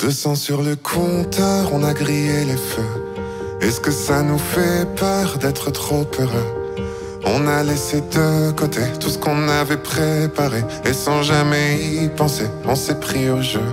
200 sur le compteur, on a grillé les feux. Est-ce que ça nous fait peur d'être trop heureux? On a laissé de côté tout ce qu'on avait préparé, et sans jamais y penser, on s'est pris au jeu.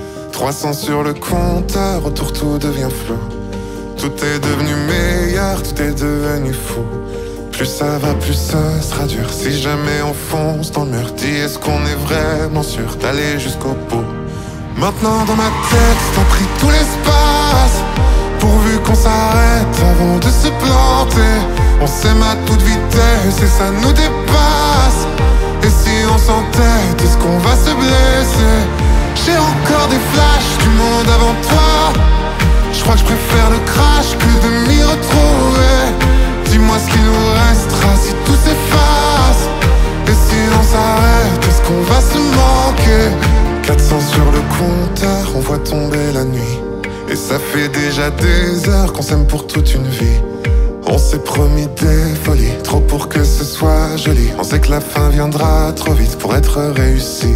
300 sur le compteur, autour tout devient flou. Tout est devenu meilleur, tout est devenu fou. Plus ça va, plus ce sera dur. Si jamais on fonce dans le mur, dis est-ce qu'on est vraiment sûr d'aller jusqu'au bout? Maintenant dans ma tête, t'as pris tout l'espace, pourvu qu'on s'arrête avant de se planter. On s'aime à toute vitesse et ça nous dépasse. Et si on s'entête, est-ce qu'on va se blesser? J'ai encore des flashs du monde avant toi. Je crois que je préfère le crash que de m'y retrouver. Dis-moi ce qu'il nous restera si tout s'efface. Et si on s'arrête, est-ce qu'on va se manquer? 400 sur le compteur, on voit tomber la nuit. Et ça fait déjà des heures qu'on s'aime pour toute une vie. On s'est promis des folies, trop pour que ce soit joli. On sait que la fin viendra trop vite pour être réussi.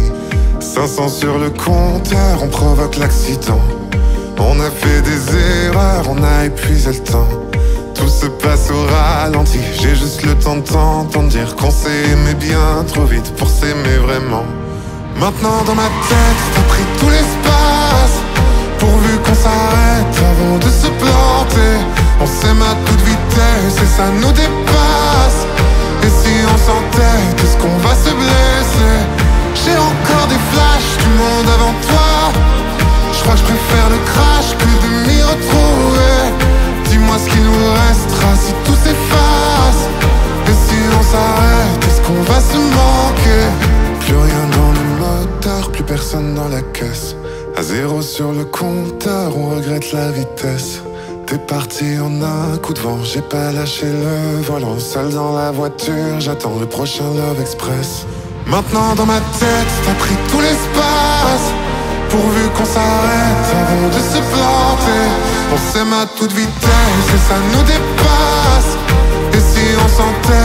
500 sur le compteur, on provoque l'accident. On a fait des erreurs, on a épuisé le temps. Tout se passe au ralenti, j'ai juste le temps de t'entendre dire qu'on s'est aimé bien trop vite pour s'aimer vraiment. Maintenant dans ma tête, t'as pris tout l'espace, pourvu qu'on s'arrête avant de se planter. On s'aime à toute vitesse et ça nous dépasse. Et si on s'entête, est-ce qu'on va se blesser? J'ai encore des flashs du monde avant toi. Je crois que je préfère le crash que de m'y retrouver. Dis-moi ce qu'il nous restera si tout s'efface. Et si on s'arrête, est-ce qu'on va se manquer? Plus rien dans le moteur, plus personne dans la caisse. À 0 sur le compteur, on regrette la vitesse. T'es parti en un coup de vent, j'ai pas lâché le volant. Seul dans la voiture, j'attends le prochain Love Express. Maintenant dans ma tête, t'as pris tout l'espace, pourvu qu'on s'arrête avant de se planter. On s'aime à toute vitesse et ça nous dépasse. Et si on s'entête,